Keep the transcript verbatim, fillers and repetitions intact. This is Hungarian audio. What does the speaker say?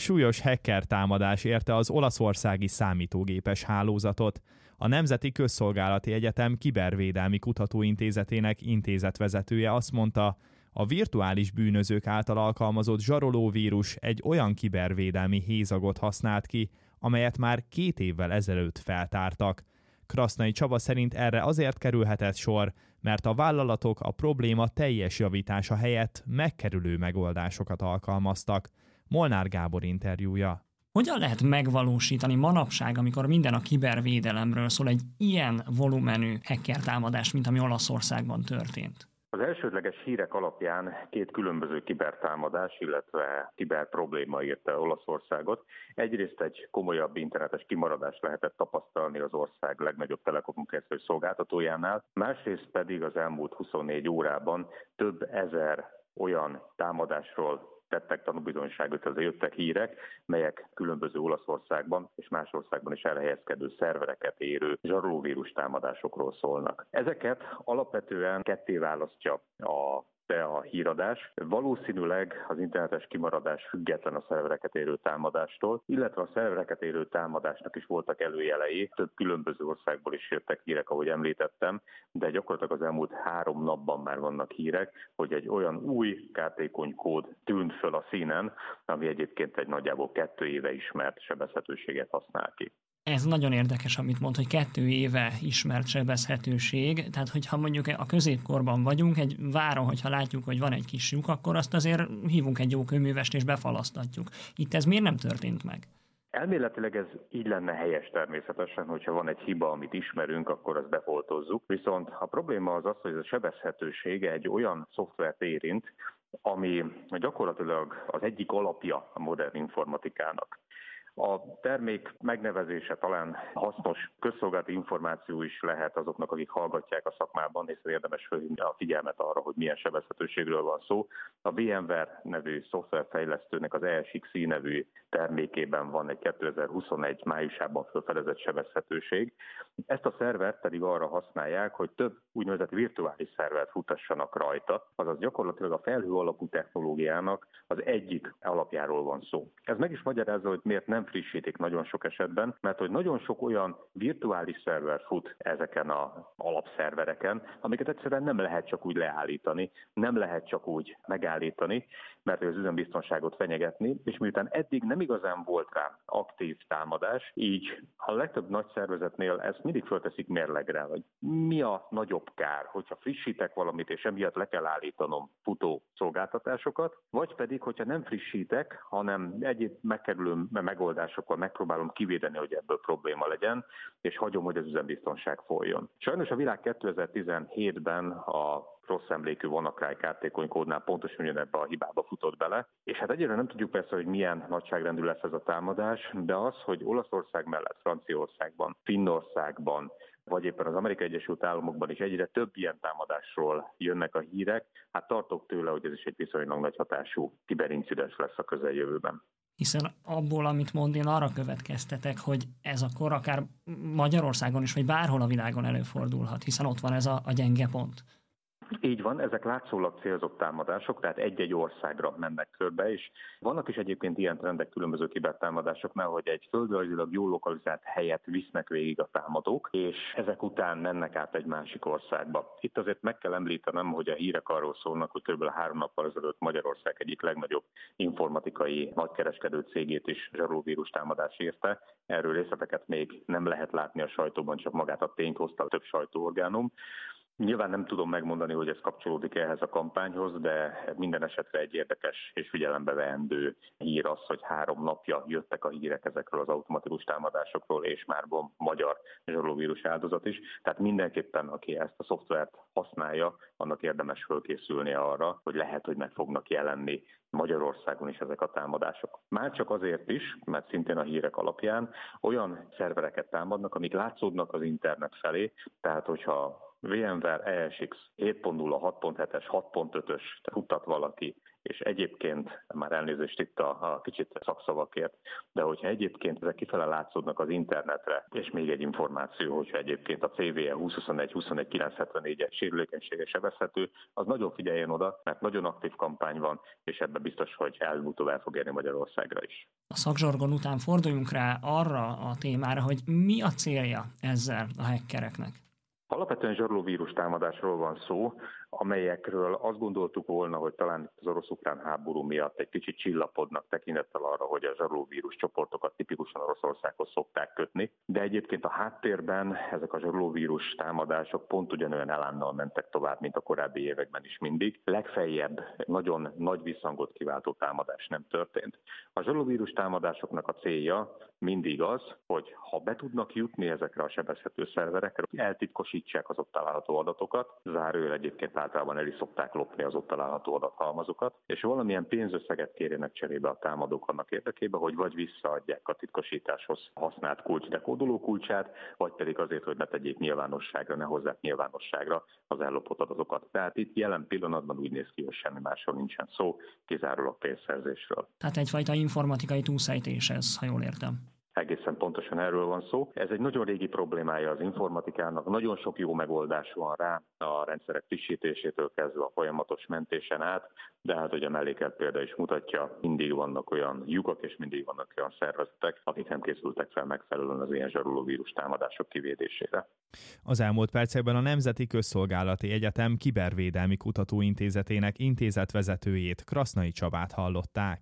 súlyos hacker támadás érte az olaszországi számítógépes hálózatot. A Nemzeti Közszolgálati Egyetem Kibervédelmi Kutatóintézetének intézetvezetője azt mondta, a virtuális bűnözők által alkalmazott zsarolóvírus egy olyan kibervédelmi hézagot használt ki, amelyet már két évvel ezelőtt feltártak. Krasznai Csaba szerint erre azért kerülhetett sor, mert a vállalatok a probléma teljes javítása helyett megkerülő megoldásokat alkalmaztak. Molnár Gábor interjúja. Hogyan lehet megvalósítani manapság, amikor minden a kibervédelemről szól, egy ilyen volumenű hacker támadást, mint ami Olaszországban történt? Az elsődleges hírek alapján két különböző kibertámadás, illetve kiberprobléma érte Olaszországot. Egyrészt egy komolyabb internetes kimaradást lehetett tapasztalni az ország legnagyobb telekommunikációs szolgáltatójánál, másrészt pedig az elmúlt huszonnégy órában több ezer olyan támadásról tettek tanúbizonyságot, az jöttek hírek, melyek különböző Olaszországban és más országban is elhelyezkedő szervereket érő zsarolóvírus támadásokról szólnak. Ezeket alapvetően ketté választja a de a híradás. Valószínűleg az internetes kimaradás független a szervereket érő támadástól, illetve a szervereket érő támadásnak is voltak előjelei. Több különböző országból is jöttek hírek, ahogy említettem, de gyakorlatilag az elmúlt három napban már vannak hírek, hogy egy olyan új kártékony kód tűnt föl a színen, ami egyébként egy nagyjából kettő éve ismert sebezhetőséget használ ki. Ez nagyon érdekes, amit mond, hogy kettő éve ismert sebezhetőség. Tehát, hogyha mondjuk a középkorban vagyunk, egy váron, hogyha látjuk, hogy van egy kis lyuk, akkor azt azért hívunk egy jó kőművest és befalasztatjuk. Itt ez miért nem történt meg? Elméletileg ez így lenne helyes természetesen, hogyha van egy hiba, amit ismerünk, akkor azt befoltozzuk. Viszont a probléma az az, hogy ez a sebezhetőség egy olyan szoftvert érint, ami gyakorlatilag az egyik alapja a modern informatikának. A termék megnevezése talán hasznos közszolgálati információ is lehet azoknak, akik hallgatják a szakmában, és érdemes felhívni a figyelmet arra, hogy milyen sebezhetőségről van szó. A VMware nevű szoftverfejlesztőnek az E S X i nevű termékében van egy kétezer-huszonegy májusában felfedezett sebezhetőség. Ezt a szervert pedig arra használják, hogy több úgynevezett virtuális szervert futassanak rajta, azaz gyakorlatilag a felhő alapú technológiának az egyik alapjáról van szó. Ez meg is magyarázza, hogy miért nem frissítik nagyon sok esetben, mert hogy nagyon sok olyan virtuális szerver fut ezeken az alapszervereken, amiket egyszerűen nem lehet csak úgy leállítani, nem lehet csak úgy megállítani, mert az üzembiztonságot fenyegetni, és miután eddig nem igazán volt rá aktív támadás, így a legtöbb nagy szervezetnél ezt mindig fölteszik mérlegre, hogy mi a nagyobb kár, hogyha frissítek valamit, és emiatt le kell állítanom futó szolgáltatásokat, vagy pedig, hogyha nem frissítek, hanem egyéb megkerülő megoldásokkal megpróbálom kivédeni, hogy ebből probléma legyen, és hagyom, hogy az üzembiztonság folyjon. Sajnos a világ kétezer-tizenhétben a rossz emlékű WannaCry kártékony kódnál pontosan ugyanebbe a hibába futott bele. És hát egyre nem tudjuk persze, hogy milyen nagyságrendű lesz ez a támadás, de az, hogy Olaszország mellett Franciaországban, Finnországban, vagy éppen az Amerikai Egyesült Államokban is egyre több ilyen támadásról jönnek a hírek, hát tartok tőle, hogy ez is egy viszonylag nagy hatású kiberincidens lesz a közeljövőben. Hiszen abból, amit mond, én arra következtetek, hogy ez akkor akár Magyarországon is, vagy bárhol a világon előfordulhat, hiszen ott van ez a, a gyenge pont. Így van, ezek látszólag célzott támadások, tehát egy-egy országra mennek körbe, és vannak is egyébként ilyen trendek különböző kibertámadásoknál, hogy egy földrajzilag jól lokalizált helyet visznek végig a támadók, és ezek után mennek át egy másik országba. Itt azért meg kell említenem, hogy a hírek arról szólnak, hogy kb. három nappal ezelőtt Magyarország egyik legnagyobb informatikai nagykereskedő cégét is zsarolóvírus támadás érte. Erről részleteket még nem lehet látni a sajtóban, csak magát a tényt hozta a több sajtóorgánum. Nyilván nem tudom megmondani, hogy ez kapcsolódik ehhez a kampányhoz, de minden esetre egy érdekes és figyelembe veendő hír az, hogy három napja jöttek a hírek ezekről az automatikus támadásokról, és már van magyar zsarolóvírus áldozat is. Tehát mindenképpen, aki ezt a szoftvert használja, annak érdemes fölkészülni arra, hogy lehet, hogy meg fognak jelenni Magyarországon is ezek a támadások. Már csak azért is, mert szintén a hírek alapján olyan szervereket támadnak, amik látszódnak az internet felé, tehát hogyha VMware E S X hét pont nulla, hat pont hetes, hat pont ötös futtat valaki, és egyébként, már elnézést itt a, a kicsit szakszavakért, de hogyha egyébként ezek kifele látszódnak az internetre, és még egy információ, hogyha egyébként a C V E húsz huszonegy huszonegy kilencszázhetvennégyes sérülékenysége sebezhető, az nagyon figyeljen oda, mert nagyon aktív kampány van, és ebben biztos, hogy előbb-utóbb el fog érni Magyarországra is. A szakzsargon után forduljunk rá arra a témára, hogy mi a célja ezzel a hackereknek. Alapvetően zsarolóvírus támadásról van szó, amelyekről azt gondoltuk volna, hogy talán az orosz-ukrán háború miatt egy kicsit csillapodnak tekintettel arra, hogy a zsarolóvírus csoportokat tipikusan Oroszországhoz szokták kötni, de egyébként a háttérben ezek a zsarolóvírus támadások pont ugyanolyan elánnal mentek tovább, mint a korábbi években is mindig. Legfeljebb nagyon nagy visszhangot kiváltó támadás nem történt. A zsarolóvírus támadásoknak a célja mindig az, hogy ha be tudnak jutni ezekre a sebezhető szerverekre, eltitkosítsák az ott található adatokat, zárójel egyébként általában el is szokták lopni az ott található adathalmazokat, és valamilyen pénzösszeget kérjenek cserébe a támadók annak érdekében, hogy vagy visszaadják a titkosításhoz használt kulcs dekódoló kulcsát, vagy pedig azért, hogy ne tegyék nyilvánosságra, ne hozzák nyilvánosságra az ellopott adatokat. Tehát itt jelen pillanatban úgy néz ki, hogy semmi másról nincsen szó, kizárólag pénzszerzésről. Tehát egyfajta informatikai túlszejtés ez, ha jól értem. Egészen pontosan erről van szó. Ez egy nagyon régi problémája az informatikának, nagyon sok jó megoldás van rá, a rendszerek frissítésétől kezdve a folyamatos mentésen át, de hát ugye a mellékelt példa is mutatja, mindig vannak olyan lyukak és mindig vannak olyan szervezetek, akik nem készültek fel megfelelően az ilyen zsarolóvírus támadások kivédésére. Az elmúlt percekben a Nemzeti Közszolgálati Egyetem Kibervédelmi Kutatóintézetének intézetvezetőjét, Krasznai Csabát hallották.